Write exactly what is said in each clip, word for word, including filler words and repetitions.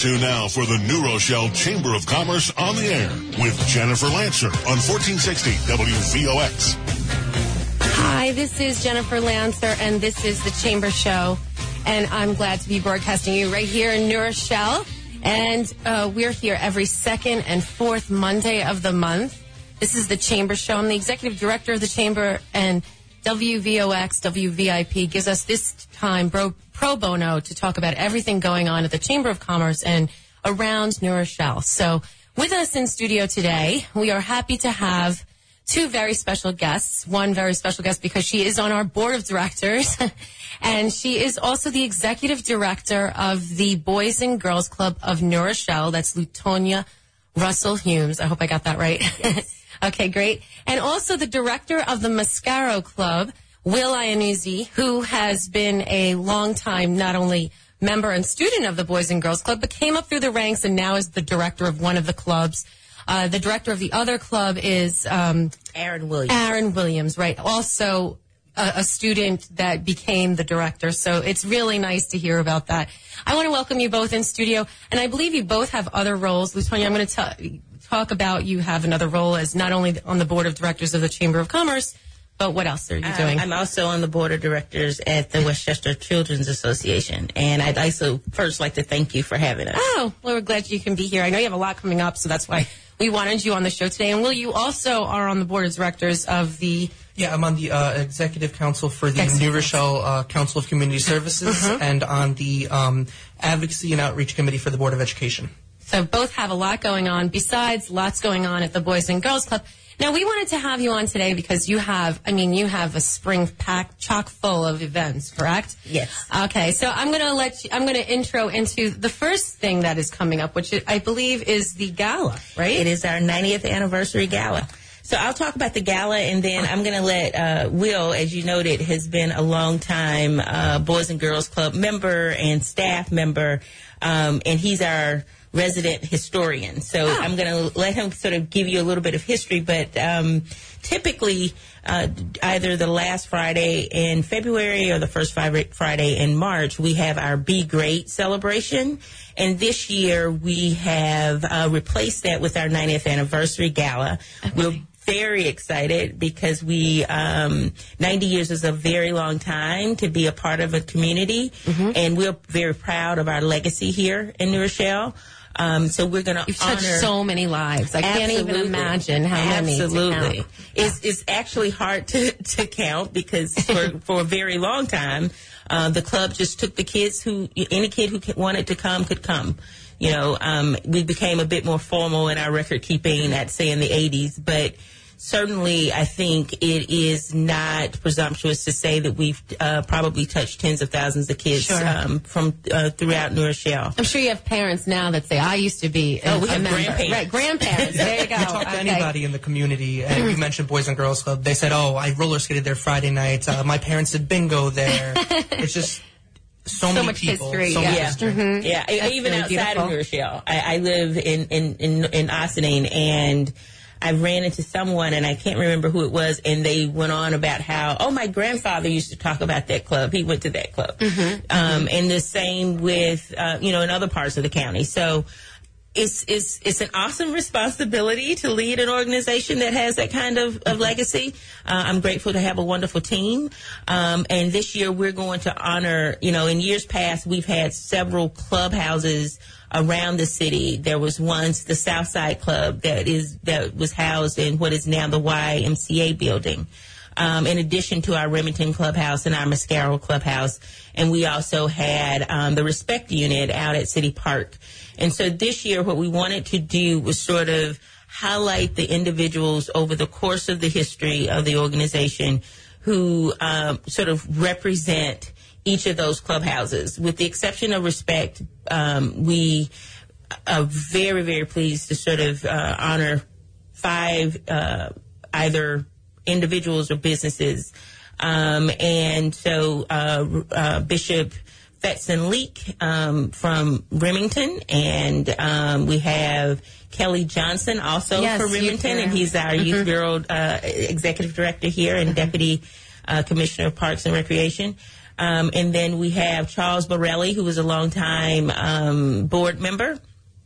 to now for the New Rochelle Chamber of Commerce on the air with Jennifer Lancer on fourteen sixty W V O X. Hi, this is Jennifer Lancer, and this is the Chamber Show. And I'm glad to be broadcasting you right here in New Rochelle. And uh, we're here every second and fourth Monday of the month. This is the Chamber Show. I'm the executive director of the Chamber, and W V O X, W V I P, gives us this time pro, pro bono to talk about everything going on at the Chamber of Commerce and around New Rochelle. So with us in studio today, we are happy to have two very special guests. One very special guest because she is on our board of directors, and she is also the executive director of the Boys and Girls Club of New Rochelle. That's Lutonia Russell Humes. I hope I got that right. Yes. Okay, great. And also the director of the Mascaro Club, Will Iannuzzi, who has been a long time not only member and student of the Boys and Girls Club, but came up through the ranks and now is the director of one of the clubs. Uh, the director of the other club is um, Aaron Williams. Aaron Williams, right. Also a, a student that became the director. So it's really nice to hear about that. I want to welcome you both in studio. And I believe you both have other roles. Lutonia, I'm going to tell talk about you have another role as not only on the board of directors of the Chamber of Commerce, but what else are you doing? Uh, I'm also on the board of directors at the Westchester Children's Association. And I'd also first like to thank you for having us. Oh, well, we're glad you can be here. I know you have a lot coming up, so that's why we wanted you on the show today. And Will, you also are on the board of directors of the... Yeah, I'm on the uh, executive council for the Excellent. New Rochelle uh, Council of Community Services Uh-huh. and on the um, Advocacy and Outreach Committee for the Board of Education. So both have a lot going on, besides lots going on at the Boys and Girls Club. Now, we wanted to have you on today because you have, I mean, you have a spring packed chock full of events, correct? Yes. Okay, so I'm going to let you, I'm going to intro into the first thing that is coming up, which I believe is the gala, right? It is our ninetieth anniversary gala. So I'll talk about the gala, and then I'm going to let uh, Will, as you noted, has been a long time uh, Boys and Girls Club member and staff member, um, and he's our resident historian. So oh. I'm going to let him sort of give you a little bit of history, but um, typically uh, either the last Friday in February or the first Friday in March, we have our Be Great celebration. And this year we have uh, replaced that with our ninetieth anniversary gala. Okay. We're very excited because we, um, ninety years is a very long time to be a part of a community. Mm-hmm. And we're very proud of our legacy here in New Rochelle. Um, so we're going to You've honor touched so many lives. I can't even imagine how many. Absolutely. To count. It's, it's actually hard to, to count because for, for a very long time, uh, the club just took the kids who, any kid who wanted to come could come. You know, um, we became a bit more formal in our record keeping, I'd say in the eighties, but certainly, I think it is not presumptuous to say that we've uh, probably touched tens of thousands of kids sure. um, from uh, throughout New Rochelle. I'm sure you have parents now that say, I used to be a, oh, we a have member. grandparents. Right, grandparents. There you go. You talk to okay. anybody in the community, and you mentioned Boys and Girls Club. They said, oh, I roller skated there Friday night. Uh, my parents did bingo there. It's just... So, so many much people, history. So yeah. much history. Mm-hmm. Yeah, That's even really outside beautiful. of New Rochelle. I, I live in, in, in, in Ossining, and I ran into someone, and I can't remember who it was, and they went on about how, oh, my grandfather used to talk about that club. He went to that club. Mm-hmm. Um, and the same with, uh, you know, in other parts of the county. So it's, it's, it's an awesome responsibility to lead an organization that has that kind of, of legacy. Uh, I'm grateful to have a wonderful team. Um, and this year we're going to honor, you know, in years past, we've had several clubhouses around the city. There was once the Southside Club that is, that was housed in what is now the Y M C A building. Um, in addition to our Remington Clubhouse and our Mascaro Clubhouse. And we also had um, the Respect Unit out at City Park. And so this year what we wanted to do was sort of highlight the individuals over the course of the history of the organization who um, sort of represent each of those clubhouses. With the exception of Respect, um, we are very, very pleased to sort of uh, honor five uh, either individuals or businesses. Um, and so uh, uh, Bishop Fetson Leak um, from Remington, and um, we have Kelly Johnson also yes, for Remington, and he's our mm-hmm. Youth Bureau uh, Executive Director here and Deputy uh, Commissioner of Parks and Recreation. Um, and then we have Charles Borelli, who was a longtime um, board member,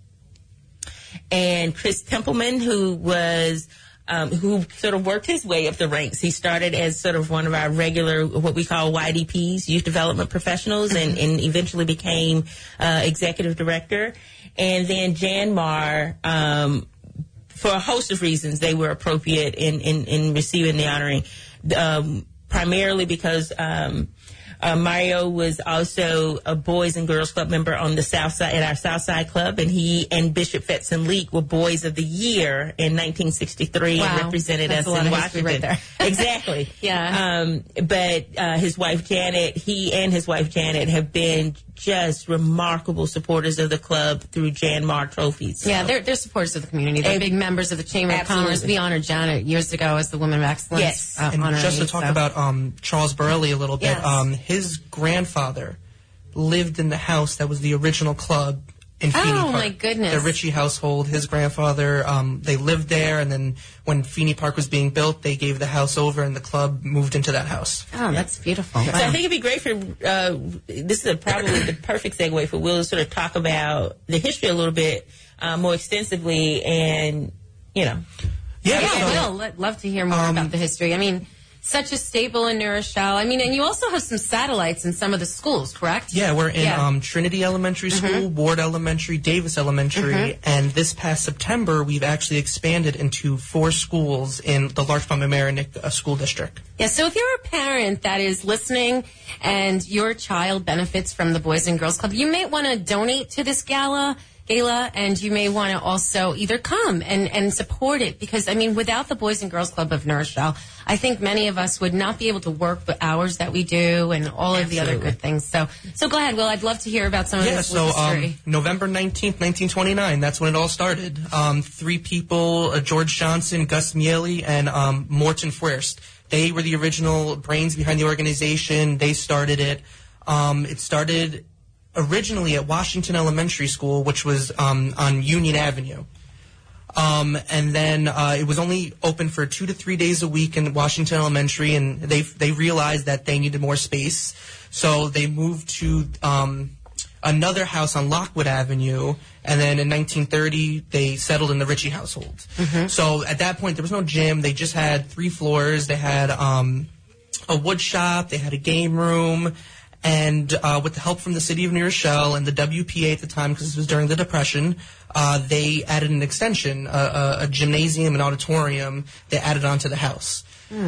and Chris Templeman, who was um, who sort of worked his way up the ranks. He started as sort of one of our regular, what we call Y D Ps, Youth Development Professionals, and, and eventually became uh, executive director. And then Jan Marr, um, for a host of reasons, they were appropriate in, in, in receiving the honoring, um, primarily because um, uh, Mario was also a Boys and Girls Club member on the South Side, at our South Side Club, and he and Bishop Fetson Leak were Boys of the Year in nineteen sixty-three. Wow. And represented That's us a lot in of history Washington. right there. Exactly. Yeah. Um, but uh, his wife Janet, he and his wife Janet have been just remarkable supporters of the club through Jan Marr trophies. So. Yeah, they're, they're supporters of the community. They're And- big members of the Chamber Absolutely. of Commerce. We honored Janet years ago as the Woman of Excellence. Yes. uh, And honoree, just to talk so. about um, Charles Borelli a little bit, Yes. um, his grandfather lived in the house that was the original club in Oh, Feeney Park. my goodness. The Ritchie household, his grandfather, um, they lived there, and then when Feeney Park was being built, they gave the house over, and the club moved into that house. Oh, that's beautiful. So I think it'd be great for, uh, this is a, probably the perfect segue for Will to sort of talk about the history a little bit uh, more extensively and, you know. Yeah, Yeah, so- Will, I'd love to hear more Um, about the history. I mean, such a staple in New Rochelle. I mean, and you also have some satellites in some of the schools, correct? Yeah, we're in Yeah. Um, Trinity Elementary School, Ward Elementary, Davis Elementary, and this past September we've actually expanded into four schools in the Larchmont Mamaroneck uh, School District. Yeah, so if you're a parent that is listening and your child benefits from the Boys and Girls Club, you may want to donate to this gala. Gala, and you may want to also either come and, and support it, because I mean, without the Boys and Girls Club of New Rochelle, I think many of us would not be able to work the hours that we do and all of the other Absolutely. good things. So, so go ahead, Will. I'd love to hear about some of Yeah, this so history. um, November nineteenth, nineteen twenty-nine, that's when it all started. Um, three people, uh, George Johnson, Gus Miele, and um, Morton Fuerst. They were the original brains behind the organization. They started it. Um, it started originally at Washington Elementary School, which was um, on Union Avenue. Um, and then uh, it was only open for two to three days a week in Washington Elementary, and they they realized that they needed more space, so they moved to um, another house on Lockwood Avenue, and then in nineteen thirty they settled in the Ritchie household. So at that point there was no gym; they just had three floors. They had um, a wood shop, they had a game room. And uh, with the help from the city of New Rochelle and the W P A at the time, because this was during the Depression, uh, they added an extension, a, a, a gymnasium, an auditorium. They added onto the house.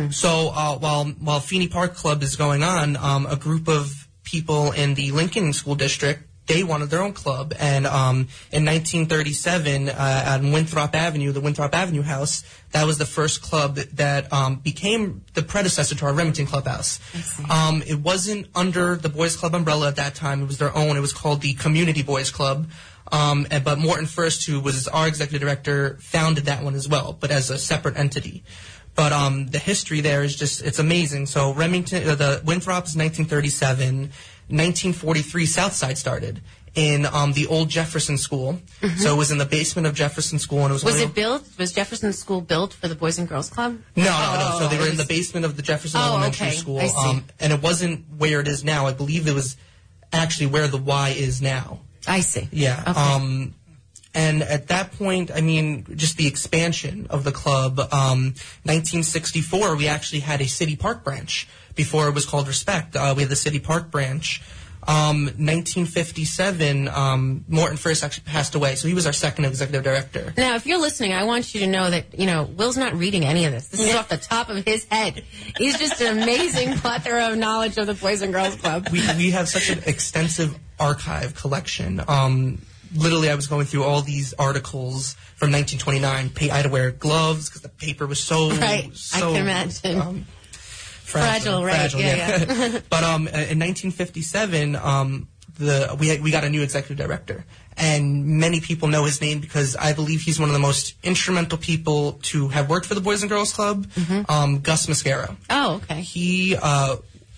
So uh, while while Feeney Park Club is going on, um, a group of people in the Lincoln School District, they wanted their own club. And um, in nineteen thirty-seven, uh, on Winthrop Avenue, the Winthrop Avenue House, that was the first club that um, became the predecessor to our Remington Clubhouse. Um, it wasn't under the Boys Club umbrella at that time. It was their own. It was called the Community Boys Club. Um, and, but Morton Fuerst, who was our executive director, founded that one as well, but as a separate entity. But um, the history there is just, it's amazing. So Remington, uh, the Winthrop is nineteen thirty-seven. nineteen forty-three, Southside started in um, the old Jefferson School. So it was in the basement of Jefferson School, and it was Was only- it built? Was Jefferson School built for the Boys and Girls Club? No, no, Oh, no. So they were it in the was- basement of the Jefferson Oh, Elementary okay. School, I see. um, and it wasn't where it is now. I believe it was actually where the Y is now. I see. Yeah. Okay. Um, and at that point, I mean, just the expansion of the club. Um, nineteen sixty-four, we actually had a City Park branch. Before it was called Respect, uh, we had the City Park branch. Um, nineteen fifty-seven, um, Morton Fuerst actually passed away, so he was our second executive director. Now, if you're listening, I want you to know that, you know, Will's not reading any of this. This is off the top of his head. He's just an amazing plethora of knowledge of the Boys and Girls Club. We we have such an extensive archive collection. Um, literally, I was going through all these articles from nineteen twenty-nine. Pa- I had to wear gloves because the paper was so Right. I so, can imagine. Um, Fragile, right. Yeah, but um, in nineteen fifty-seven, um, the we had, we got a new executive director, and many people know his name because I believe he's one of the most instrumental people to have worked for the Boys and Girls Club. Um, Gus Mascara. Oh, okay. He uh,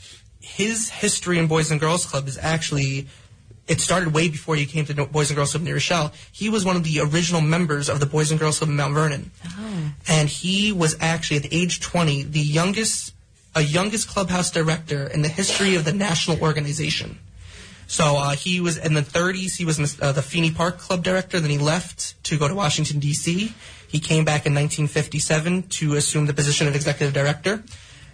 his history in Boys and Girls Club is actually, it started way before he came to Boys and Girls Club New Rochelle. He was one of the original members of the Boys and Girls Club in Mount Vernon. Oh. And he was actually, at the age twenty, the youngest a youngest clubhouse director in the history of the national organization. So uh, he was in the thirties. He was uh, the Feeney Park Club director. Then he left to go to Washington, D C He came back in nineteen fifty-seven to assume the position of executive director.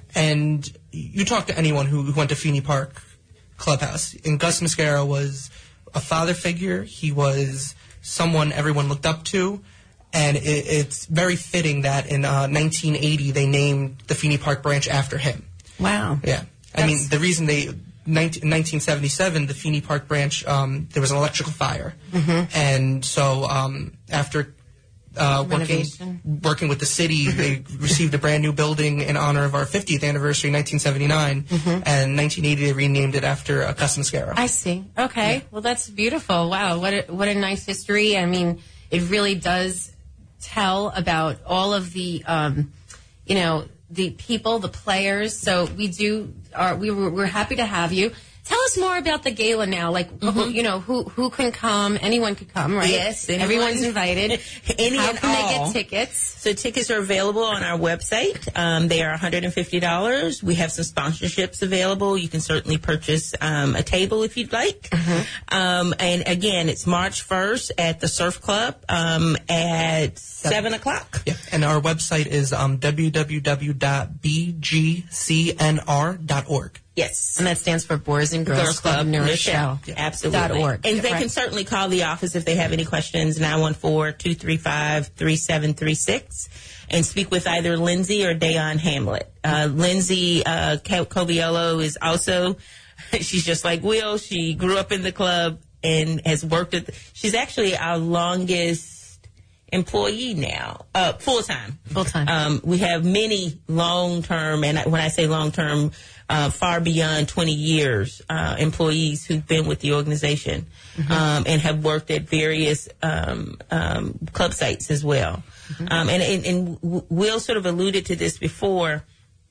And you talk to anyone who, who went to Feeney Park Clubhouse, and Gus Mascaro was a father figure. He was someone everyone looked up to. And it, it's very fitting that in uh, nineteen eighty they named the Feeney Park branch after him. Wow. Yeah. I That's... mean, the reason they... In nineteen seventy-seven, the Feeney Park branch, um, there was an electrical fire. Mm-hmm. And so um, after uh, working, working with the city, they received a brand new building in honor of our fiftieth anniversary in nineteen seventy-nine. Mm-hmm. And in nineteen eighty, they renamed it after uh, Gus Mascaro. I see. Okay. Yeah. Well, that's beautiful. Wow. What a, what a nice history. I mean, it really does tell about all of the, um, you know, the people, the players. So we do, are, we were, we're happy to have you. Tell us more about the gala now. Like, mm-hmm. who, you know, who who can come? Anyone could come, right? Yes. Anyone. Everyone's invited. Any How and can all. they get tickets? So tickets are available on our website. Um, they are one hundred fifty dollars. We have some sponsorships available. You can certainly purchase um, a table if you'd like. Mm-hmm. Um, and again, it's March first at the Surf Club um, at seven o'clock. Yeah. And our website is um, w w w dot b g c n r dot org. Yes. And that stands for Boys and Girls, Girls Club, Club New New Rochelle. Rochelle. Yeah. Absolutely. Dot org. And they right. can certainly call the office if they have any questions, nine one four, two three five, three seven three six, and speak with either Lindsay or Dayon Hamlet. Uh, Lindsay uh, Coviello is also, she's just like Will. She grew up in the club and has worked at, the, she's actually our longest employee now, uh, full-time. Full-time. Um, we have many long-term, and when I say long-term, Uh, far beyond twenty years, uh, employees who've been with the organization mm-hmm. um, and have worked at various um, um, club sites as well. Mm-hmm. Um, and, and, and Will sort of alluded to this before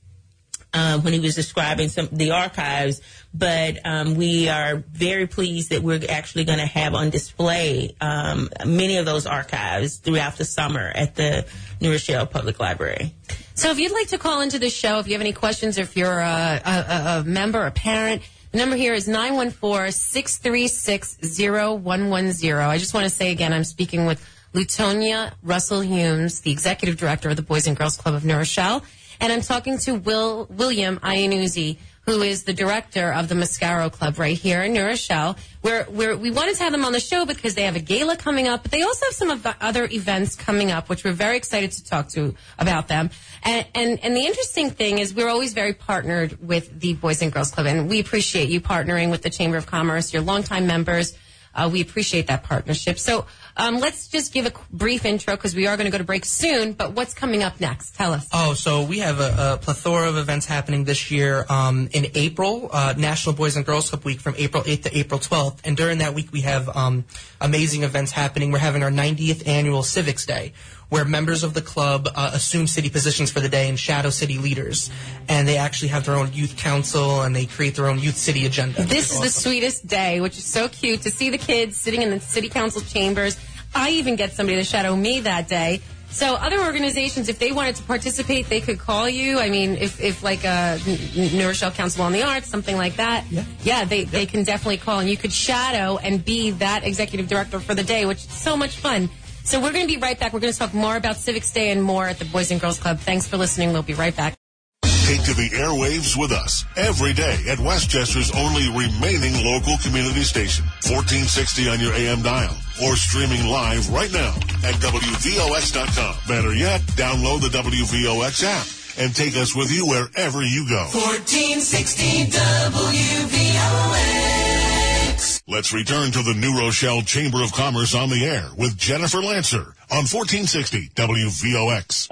uh, when he was describing some the archives, but um, we are very pleased that we're actually going to have on display um, many of those archives throughout the summer at the New Rochelle Public Library. So if you'd like to call into the show, if you have any questions, or if you're a, a, a member, a parent, the number here is nine one four, six three six, zero one one zero. I just want to say again, I'm speaking with Lutonia Russell Humes, the executive director of the Boys and Girls Club of New Rochelle, and I'm talking to Will William Iannuzzi, who is the director of the Mascaro Club right here in New Rochelle. We're, we're, we wanted to have them on the show because they have a gala coming up, but they also have some of the other events coming up, which we're very excited to talk to about them. And, and, and the interesting thing is we're always very partnered with the Boys and Girls Club, and we appreciate you partnering with the Chamber of Commerce, your longtime members. Uh, we appreciate that partnership. So um, let's just give a brief intro because we are going to go to break soon. But what's coming up next? Tell us. Oh, so we have a, a plethora of events happening this year. Um, in April, uh, National Boys and Girls Club Week from April eighth to April twelfth. And during that week, we have um, amazing events happening. We're having our ninetieth annual Civics Day, where members of the club uh, assume city positions for the day and shadow city leaders. And they actually have their own youth council, and they create their own youth city agenda. This is awesome. The sweetest day, which is so cute to see the kids sitting in the city council chambers. I even get somebody to shadow me that day. So other organizations, if they wanted to participate, they could call you. I mean, if, if like a New Rochelle Council on the Arts, something like that, yeah, yeah they, they can definitely call. And you could shadow and be that executive director for the day, which is so much fun. So we're going to be right back. We're going to talk more about Civics Day and more at the Boys and Girls Club. Thanks for listening. We'll be right back. Take to the airwaves with us every day at Westchester's only remaining local community station, fourteen sixty on your A M dial, or streaming live right now at W V O X dot com. Better yet, download the W V O X app and take us with you wherever you go. fourteen sixty W V O X. Let's return to the New Rochelle Chamber of Commerce on the air with Jennifer Lancer on fourteen sixty W V O X.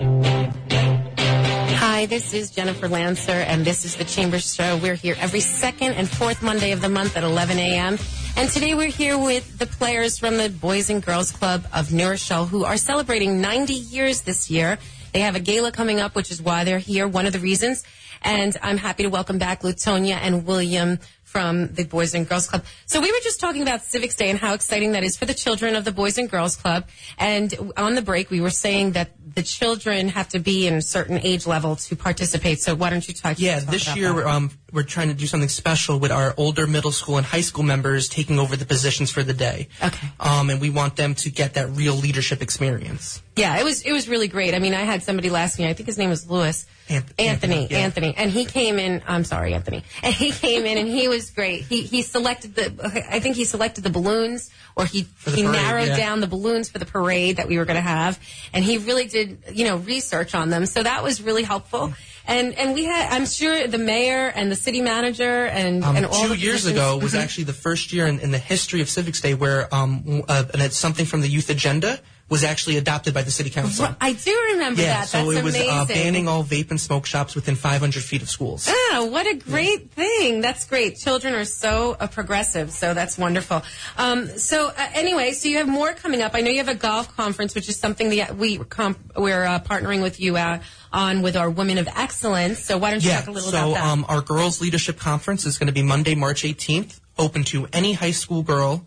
Hi, this is Jennifer Lancer, and this is the Chamber Show. We're here every second and fourth Monday of the month at eleven a.m. And today we're here with the players from the Boys and Girls Club of New Rochelle, who are celebrating ninety years this year. They have a gala coming up, which is why they're here, one of the reasons. And I'm happy to welcome back Lutonia and William from the Boys and Girls Club. So we were just talking about Civics Day and how exciting that is for the children of the Boys and Girls Club. And on the break, we were saying that the children have to be in a certain age level to participate. So why don't you talk? Yeah, talk this about year that? um, we're trying to do something special with our older middle school and high school members taking over the positions for the day. Okay. Um, and we want them to get that real leadership experience. Yeah, it was it was really great. I mean, I had somebody last year. I think his name was Lewis. Anth- Anthony, Anthony, yeah. Anthony, and he came in. I'm sorry, Anthony. And he came in, and he was great. He he selected the. I think he selected the balloons, or he the he parade, narrowed yeah. down the balloons for the parade that we were going to have, and he really did, you know, research on them. So that was really helpful. And and we had, I'm sure, the mayor and the city manager and Um, and all two the years positions- ago was actually the first year in, in the history of Civics Day where um, uh, and it's something from the youth agenda was actually adopted by the city council. I do remember Yeah, that. so That's it was amazing. uh, banning all vape and smoke shops within five hundred feet of schools. Ah, what a great thing. That's great. Children are so uh, progressive, so that's wonderful. Um, so uh, anyway, so you have more coming up. I know you have a golf conference, which is something that we comp- we're uh, partnering with you uh, on with our Women of Excellence. So why don't you Yeah, talk a little so about that? um, our Girls Leadership Conference is going to be Monday, March eighteenth, open to any high school girl.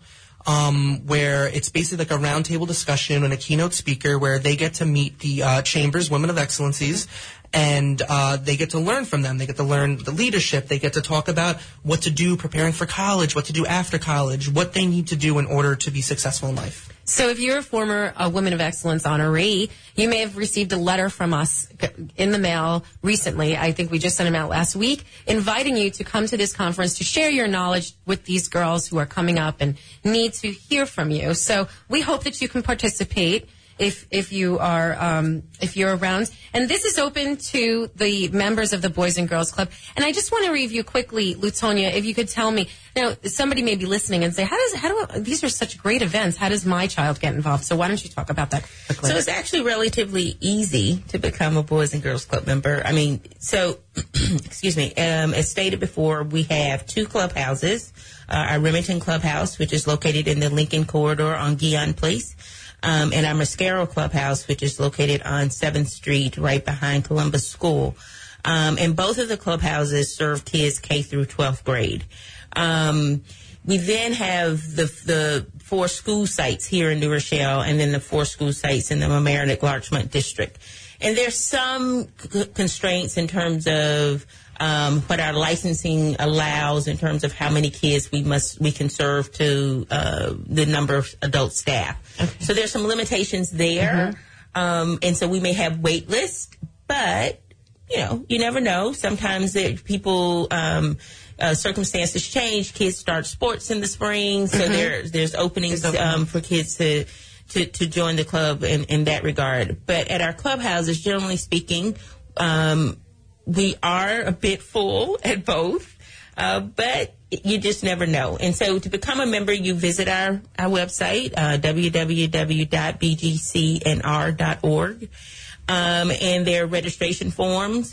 Um, where it's basically like a roundtable discussion and a keynote speaker where they get to meet the uh, Chambers Women of Excellencies, and uh, they get to learn from them. They get to learn the leadership. They get to talk about what to do preparing for college, what to do after college, what they need to do in order to be successful in life. So if you're a former uh, Women of Excellence honoree, you may have received a letter from us in the mail recently. I think we just sent them out last week, inviting you to come to this conference to share your knowledge with these girls who are coming up and need to hear from you. So we hope that you can participate if if you are um, if you're around. And this is open to the members of the Boys and Girls Club. And I just want to review quickly, Lutonia, if you could tell me. Now, somebody may be listening and say, "How does how do I, these are such great events? How does my child get involved?" So why don't you talk about that quickly? So it's actually relatively easy to become a Boys and Girls Club member. I mean, so, excuse me, um, as stated before, we have two clubhouses. Uh, our Remington Clubhouse, which is located in the Lincoln Corridor on Guion Place, um, and our Mascaro Clubhouse, which is located on seventh Street right behind Columbus School. Um, and both of the clubhouses serve kids K through twelfth grade. Um, we then have the the four school sites here in New Rochelle, and then the four school sites in the Mamaroneck Larchmont district. And there's some c- constraints in terms of um, what our licensing allows in terms of how many kids we must we can serve to uh, the number of adult staff. Okay. So there's some limitations there, mm-hmm. um, and so we may have wait lists, but you know, you never know. Sometimes it, people. Um, Uh, circumstances change. Kids start sports in the spring, so mm-hmm. there, there's openings um, for kids to, to, to join the club in, in that regard. But at our clubhouses, generally speaking, um, we are a bit full at both, uh, but you just never know. And so to become a member, you visit our, our website, uh, w w w dot b g c n r dot org, um, and there are registration forms.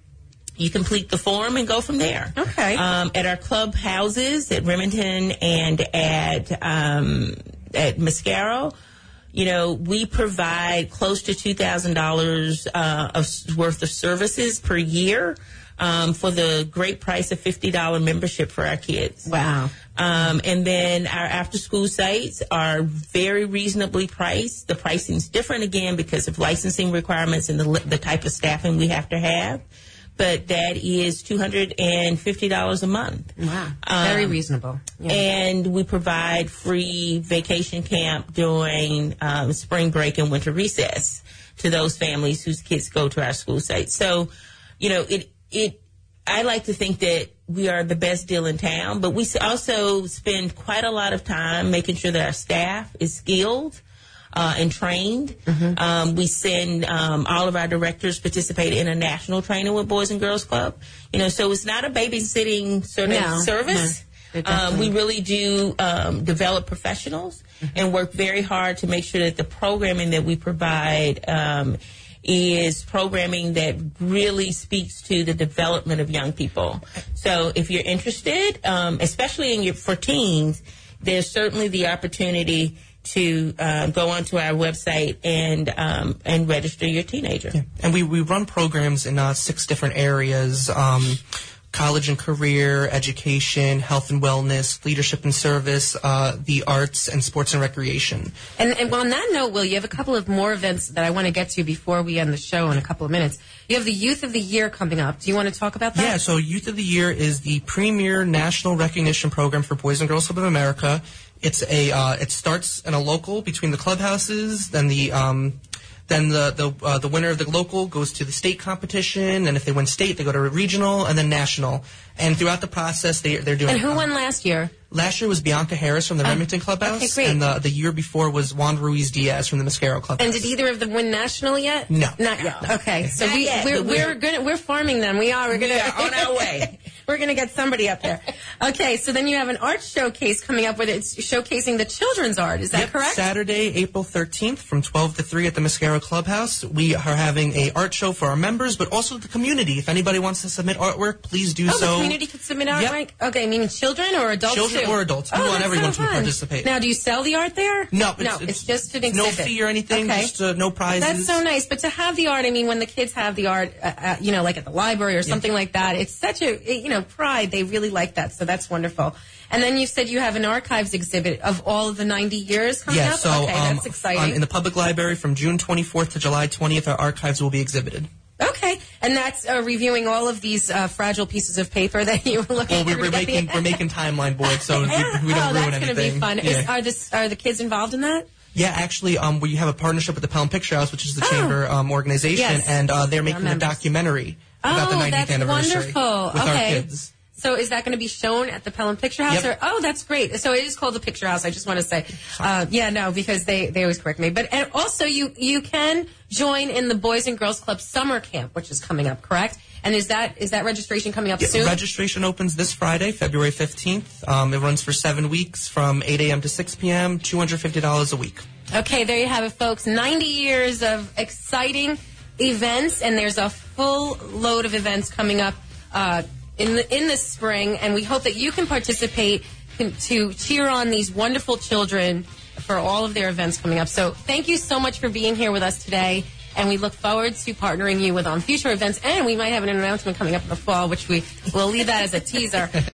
You complete the form and go from there. Okay. Um, at our club houses at Remington and at um, at Mascaro, you know, we provide close to two thousand dollars uh, of worth of services per year um, for the great price of fifty dollars membership for our kids. Wow. Um, and then our after-school sites are very reasonably priced. The pricing's different, again, because of licensing requirements and the, the type of staffing we have to have. But that is two hundred fifty dollars a month. Wow. Very um, reasonable. Yeah. And we provide free vacation camp during um, spring break and winter recess to those families whose kids go to our school sites. So, you know, it it. I like to think that we are the best deal in town, but we also spend quite a lot of time making sure that our staff is skilled Uh, and trained. Mm-hmm. Um, we send um, all of our directors participate in a national training with Boys and Girls Club. You know, so it's not a babysitting sort of no. service. No. Um, we really do um, develop professionals mm-hmm. and work very hard to make sure that the programming that we provide um, is programming that really speaks to the development of young people. So if you're interested, um, especially in your, for teens, there's certainly the opportunity to uh, go onto our website and um, and register your teenager. Yeah. And we, we run programs in uh, six different areas, um, college and career, education, health and wellness, leadership and service, uh, the arts, and sports and recreation. And, and on that note, Will, you have a couple of more events that I want to get to before we end the show in a couple of minutes. You have the Youth of the Year coming up. Do you want to talk about that? Yeah, so Youth of the Year is the premier national recognition program for Boys and Girls Club of America. It's a uh, it starts in a local between the clubhouses, then the um, then the the uh, the winner of the local goes to the state competition, and if they win state, they go to regional and then national. And throughout the process, they they're doing. And who um, won last year? Last year was Bianca Harris from the Oh, Remington Clubhouse, okay, great. and the the year before was Juan Ruiz Diaz from the Mosquero Clubhouse. And did either of them win national yet? No. Not yet. Okay, so Not we yet, we're but we're- we're gonna we're farming them. We are. We're gonna We are on our way. We're gonna get somebody up there. Okay, so then you have an art showcase coming up where it's showcasing the children's art. Is that Yep, correct? Saturday, April thirteenth from twelve to three at the Mosquero Clubhouse. We are having a art show for our members, but also the community. If anybody wants to submit artwork, please do Oh, so. the community could submit art, Yep. right? Okay, meaning children or adults Children too? or adults. We Oh, want that's everyone so to fun. participate. Now, do you sell the art there? No, it's, no, it's, it's just an it's no exhibit. fee or anything, Okay. just uh, no prizes. That's so nice. But to have the art, I mean, when the kids have the art, uh, uh, you know, like at the library or something like that, it's such a, you know, pride. They really like that. So that's wonderful. And then you said you have an archives exhibit of all of the ninety years coming Yeah, up? so okay, um, that's exciting. on- in the public library from June twenty-fourth to July twentieth, our archives will be exhibited. Okay, and that's uh, reviewing all of these uh, fragile pieces of paper that you were looking Well, we're, through we're to get making the- we're making timeline boards, so we, we oh, don't ruin that's anything. going to be fun. Yeah. Is, are, this, are the kids involved in that? Yeah, actually, um, we have a partnership with the Pelham Picture House, which is the Oh. chamber um, organization, Yes. and uh, they're Our making a members. documentary about the Oh, ninetieth that's anniversary wonderful. with Okay. our kids. So is that going to be shown at the Pelham Picture House? Yep. Or, oh, that's great. So it is called the Picture House. I just want to say, uh, yeah, no, because they, they always correct me. But and also you you can join in the Boys and Girls Club Summer Camp, which is coming up, correct? And is that is that registration coming up Yeah, soon? registration opens this Friday, February fifteenth. Um, it runs for seven weeks from eight a.m. to six p.m., two hundred fifty dollars a week. Okay, there you have it, folks. ninety years of exciting events, and there's a full load of events coming up uh, in the in the spring, and we hope that you can participate can- to cheer on these wonderful children for all of their events coming up. So thank you so much for being here with us today, and we look forward to partnering you with on future events, and we might have an announcement coming up in the fall, which we will leave that as a teaser.